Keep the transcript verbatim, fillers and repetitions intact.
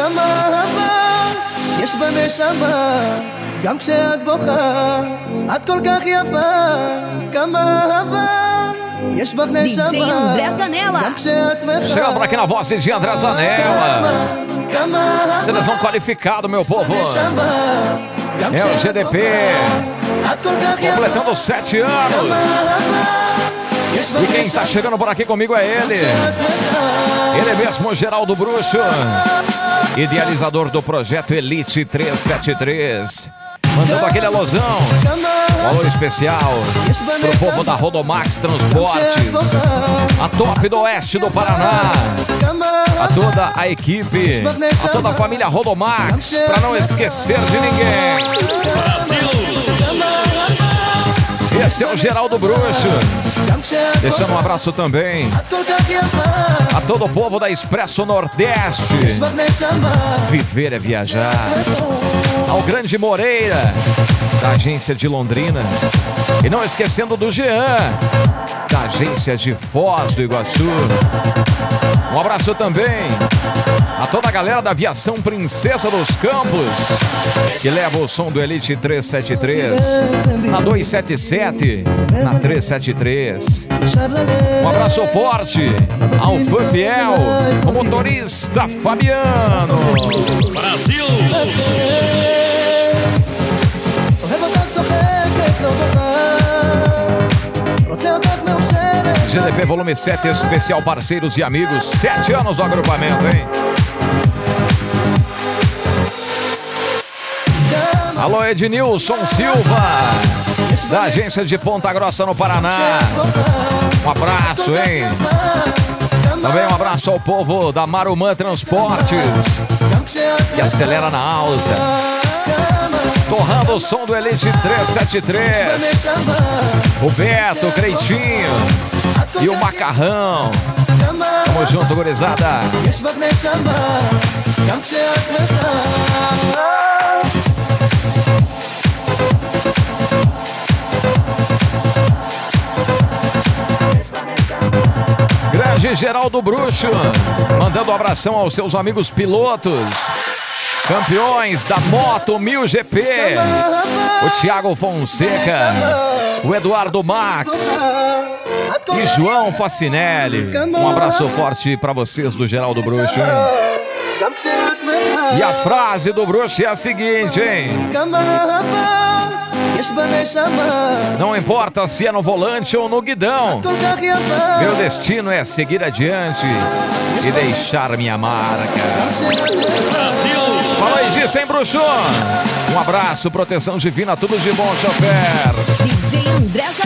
כמה אהבה יש בנשמה, גם כשאת בוכה את כל כך יפה. כמה אהבה יש בך נשמה, די ג'יי André Zanella. גם כשאת שמחה. Chegando por aqui na voz de André Zanella. Seleção qualificado, meu povo. É o G D P completando sete anos. E quem tá chegando por aqui comigo é ele. Ele mesmo, Geraldo Bruxo, idealizador do projeto Elite trezentos e setenta e três. Mandando aquele alusão. Valor especial pro povo da Rodomax Transportes, a top do oeste do Paraná, a toda a equipe, a toda a família Rodomax, pra não esquecer de ninguém. Esse é o Geraldo Bruxo. Deixando um abraço também a todo o povo da Expresso Nordeste. Viver é viajar. Ao Grande Moreira, da agência de Londrina. E não esquecendo do Jean, da agência de Foz do Iguaçu. Um abraço também a toda a galera da aviação Princesa dos Campos, que leva o som do Elite trezentos e setenta e três na duzentos e setenta e sete, na trezentos e setenta e três. Um abraço forte ao fã fiel, o motorista Fabiano. Brasil! G D P Volume sete, especial parceiros e amigos, sete anos do agrupamento, hein? Alô, Ednilson Silva, da agência de Ponta Grossa, no Paraná. Um abraço, hein? Também um abraço ao povo da Marumã Transportes, que acelera na alta. Torrando o som do Elite trezentos e setenta e três. O Beto, o Creitinho e o Macarrão. Tamo junto, gurizada. Grande Geraldo Bruxo, mandando um abração aos seus amigos pilotos, campeões da Moto mil G P, o Thiago Fonseca, o Eduardo Max e João Facinelli. Um abraço forte pra vocês do Geraldo Bruxo, hein? E a frase do Bruxo é a seguinte, hein? Não importa se é no volante ou no guidão, meu destino é seguir adiante e deixar minha marca. Brasil! Fala aí disso, hein, Bruxo? Um abraço, proteção divina, tudo de bom, chofer. די ג'יי André Zanella.